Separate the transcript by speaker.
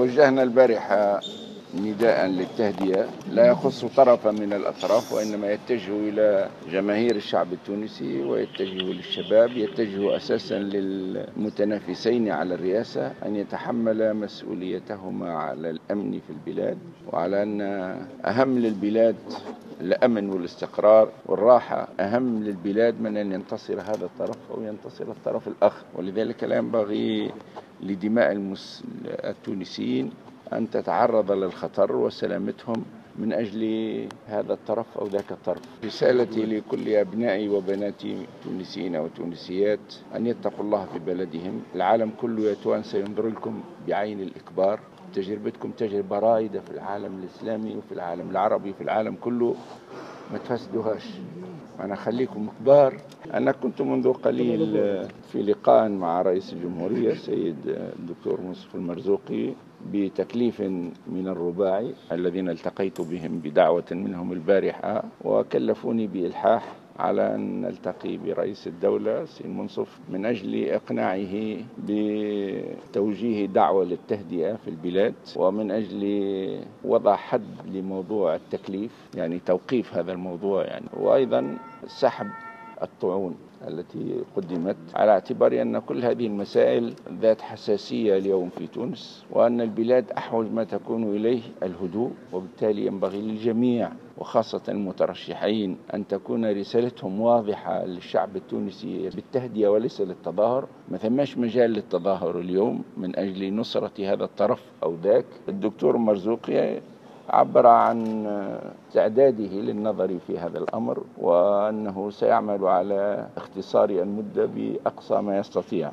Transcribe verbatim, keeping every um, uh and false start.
Speaker 1: وجهنا البارحة نداء للتهدئة لا يخص طرفا من الأطراف، وإنما يتجه إلى جماهير الشعب التونسي ويتجه للشباب، يتجه أساسا للمتنافسين على الرئاسة أن يتحمل مسؤوليتهما على الأمن في البلاد، وعلى أن أهم للبلاد الأمن والاستقرار والراحة، أهم للبلاد من أن ينتصر هذا الطرف أو ينتصر الطرف الآخر. ولذلك لا ينبغي لدماء المس... التونسيين أن تتعرض للخطر وسلامتهم من أجل هذا الطرف أو ذاك الطرف. رسالتي لكل أبنائي وبناتي تونسيين وتونسيات أن يتقوا الله في بلدهم. العالم كله يا توان سينظر لكم بعين الإكبار. تجربتكم تجربة رائدة في العالم الإسلامي وفي العالم العربي وفي العالم كله، ما تفسدوهاش. أنا خليكم كبار. أنا كنت منذ قليل في لقاء مع رئيس الجمهورية السيد الدكتور مصطفى المرزوقي بتكليف من الرباعي الذين التقيت بهم بدعوة منهم البارحة، وكلفوني بإلحاح على أن نلتقي برئيس الدولة سي منصف من أجل إقناعه بتوجيه دعوة للتهدئة في البلاد، ومن أجل وضع حد لموضوع التكليف، يعني توقيف هذا الموضوع يعني، وأيضا سحب الطعون التي قدمت، على اعتبار أن كل هذه المسائل ذات حساسية اليوم في تونس، وأن البلاد أحوج ما تكون إليه الهدوء، وبالتالي ينبغي للجميع وخاصة المترشحين أن تكون رسالتهم واضحة للشعب التونسي بالتهدئة وليس للتظاهر. ما ثماش مجال للتظاهر اليوم من أجل نصرة هذا الطرف أو ذاك. الدكتور مرزوقي عبر عن استعداده للنظر في هذا الأمر، وأنه سيعمل على اختصار المدة بأقصى ما يستطيع.